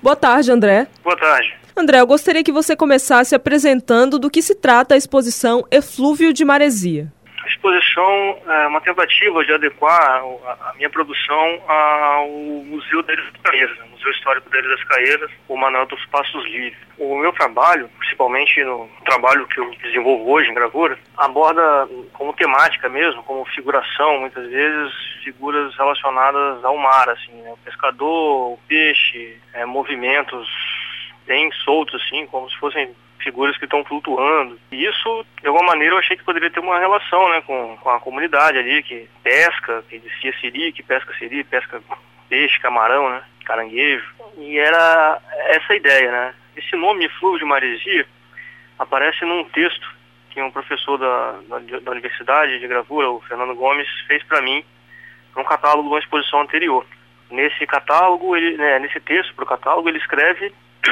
Boa tarde, André. Boa tarde. André, eu gostaria que você começasse apresentando do que se trata a exposição Eflúvio de Maresia. A exposição é uma tentativa de adequar a minha produção ao Museu das Caeiras, Museu Histórico das Caeiras, o Manuel dos Passos Livres. O meu trabalho, principalmente no trabalho que eu desenvolvo hoje em gravura, aborda como temática mesmo, como figuração, muitas vezes, figuras relacionadas ao mar, assim, né? O pescador, o peixe, movimentos bem soltos, assim, como se fossem figuras que estão flutuando. E isso, de alguma maneira, eu achei que poderia ter uma relação, né, com a comunidade ali, que pesca, que descia siri, que pesca siri, pesca peixe, camarão, né, caranguejo. E era essa a ideia, né. Esse nome, Eflúvio de Maresia, aparece num texto que um professor da Universidade de Gravura, o Fernando Gomes, fez para mim, num catálogo de uma exposição anterior. Nesse catálogo, nesse texto para o catálogo, ele escreve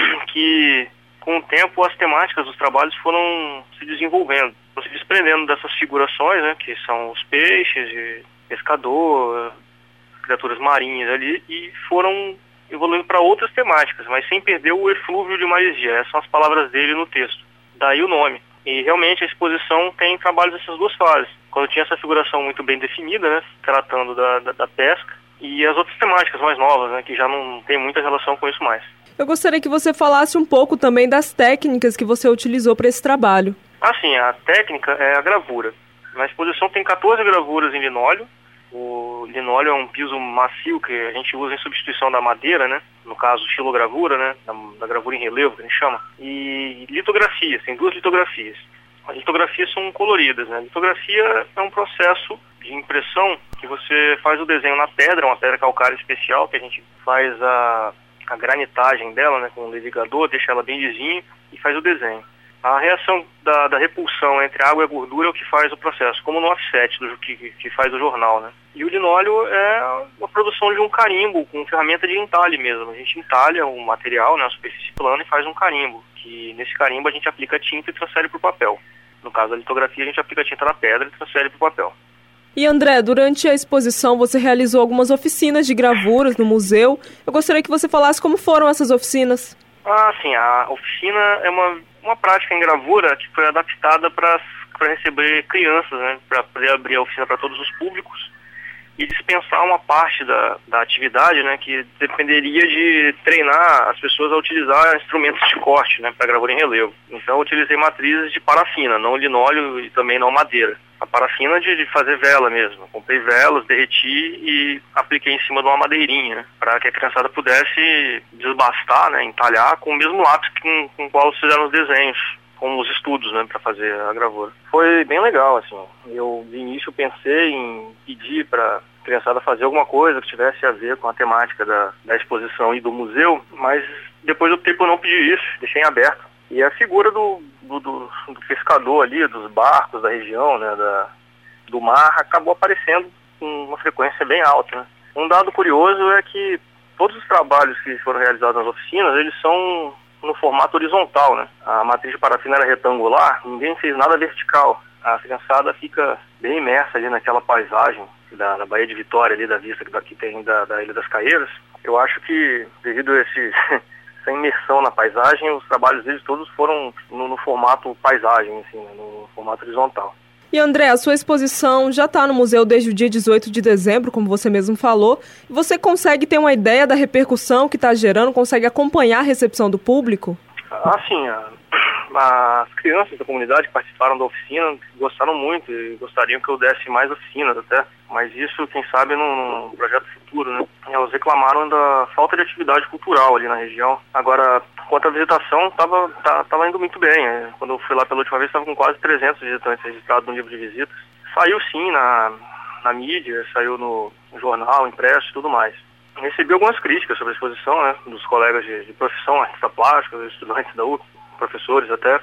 que com o tempo as temáticas dos trabalhos foram se desenvolvendo, se desprendendo dessas figurações, né, que são os peixes, de pescador, criaturas marinhas ali, e foram evoluindo para outras temáticas, mas sem perder o eflúvio de Maresia. Essas são as palavras dele no texto, daí o nome. E realmente a exposição tem trabalhos dessas duas fases, quando tinha essa figuração muito bem definida, né, tratando da pesca, e as outras temáticas mais novas, né, que já não tem muita relação com isso mais. Eu gostaria que você falasse um pouco também das técnicas que você utilizou para esse trabalho. Sim, a técnica é a gravura. Na exposição tem 14 gravuras em linóleo. O linóleo é um piso macio que a gente usa em substituição da madeira, né? No caso, xilogravura, né? Da gravura em relevo, que a gente chama. E litografias, tem 2 litografias. As litografias são coloridas, né? A litografia é um processo de impressão que você faz o desenho na pedra, uma pedra calcária especial, que a gente faz a granitagem dela, né, com o levigador, deixa ela bem lisinha e faz o desenho. A reação da repulsão entre a água e a gordura é o que faz o processo, como no offset que faz o jornal, né. E o linóleo é a produção de um carimbo com ferramenta de entalhe mesmo. A gente entalha um material, né, a superfície plana, e faz um carimbo, que nesse carimbo a gente aplica tinta e transfere para o papel. No caso da litografia, a gente aplica tinta na pedra e transfere para o papel. E André, durante a exposição você realizou algumas oficinas de gravuras no museu. Eu gostaria que você falasse como foram essas oficinas. Sim, a oficina é uma prática em gravura que foi adaptada para receber crianças, né, para poder abrir a oficina para todos os públicos e dispensar uma parte da atividade, né, que dependeria de treinar as pessoas a utilizar instrumentos de corte, né, para gravura em relevo. Então eu utilizei matrizes de parafina, não linóleo e também não madeira. A parafina de fazer vela mesmo. Comprei velas, derreti e apliquei em cima de uma madeirinha, né, para que a criançada pudesse desbastar, né, entalhar com o mesmo lápis com o qual fizeram os desenhos, com os estudos, né, para fazer a gravura. Foi bem legal, assim. Eu, de início, pensei em pedir para a criançada fazer alguma coisa que tivesse a ver com a temática da exposição e do museu, mas depois eu optei por não pedir isso, deixei em aberto. E a figura do pescador ali, dos barcos da região, né, do mar, acabou aparecendo com uma frequência bem alta, né. Um dado curioso é que todos os trabalhos que foram realizados nas oficinas, eles são no formato horizontal, né. A matriz de parafina era retangular, ninguém fez nada vertical. A criançada fica bem imersa ali naquela paisagem da Baía de Vitória, ali da vista que tem da Ilha das Caeiras. Eu acho que, devido a essa imersão na paisagem, os trabalhos deles todos foram no formato paisagem, assim, né, no formato horizontal. E André, a sua exposição já está no museu desde o dia 18 de dezembro, como você mesmo falou. Você consegue ter uma ideia da repercussão que está gerando? Consegue acompanhar a recepção do público? Sim. As crianças da comunidade que participaram da oficina gostaram muito e gostariam que eu desse mais oficinas até. Mas isso, quem sabe, num projeto futuro, né? Elas reclamaram da falta de atividade cultural ali na região. Agora, quanto à visitação, tava indo muito bem. Quando eu fui lá pela última vez, estava com quase 300 visitantes registrados no livro de visitas. Saiu sim na mídia, saiu no jornal, impresso e tudo mais. Recebi algumas críticas sobre a exposição, né, dos colegas de profissão, artista plástico, estudantes da UF, professores até,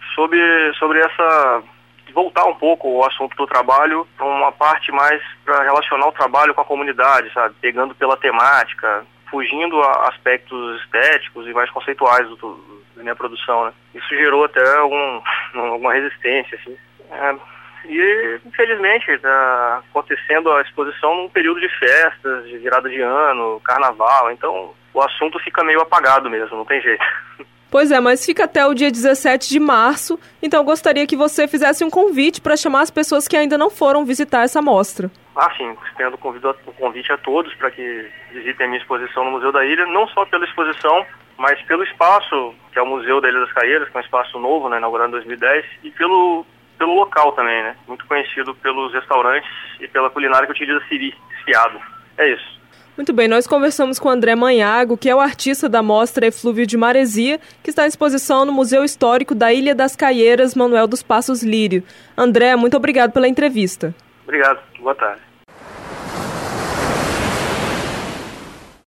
sobre essa... voltar um pouco o assunto do trabalho para uma parte mais para relacionar o trabalho com a comunidade, sabe? Pegando pela temática, fugindo a aspectos estéticos e mais conceituais da minha produção, né? Isso gerou até alguma resistência, assim. E, infelizmente, está acontecendo a exposição num período de festas, de virada de ano, carnaval, então o assunto fica meio apagado mesmo, não tem jeito. Pois é, mas fica até o dia 17 de março, então eu gostaria que você fizesse um convite para chamar as pessoas que ainda não foram visitar essa mostra. Sim, estendo o convite a todos para que visitem a minha exposição no Museu da Ilha, não só pela exposição, mas pelo espaço, que é o Museu da Ilha das Caieiras, que é um espaço novo, né, inaugurado em 2010, e pelo local também, né, muito conhecido pelos restaurantes e pela culinária que utiliza siri, desfiado. É isso. Muito bem, nós conversamos com André Manhago, que é o artista da mostra Eflúvio de Maresia, que está em exposição no Museu Histórico da Ilha das Caieiras, Manuel dos Passos Lírio. André, muito obrigado pela entrevista. Obrigado, boa tarde.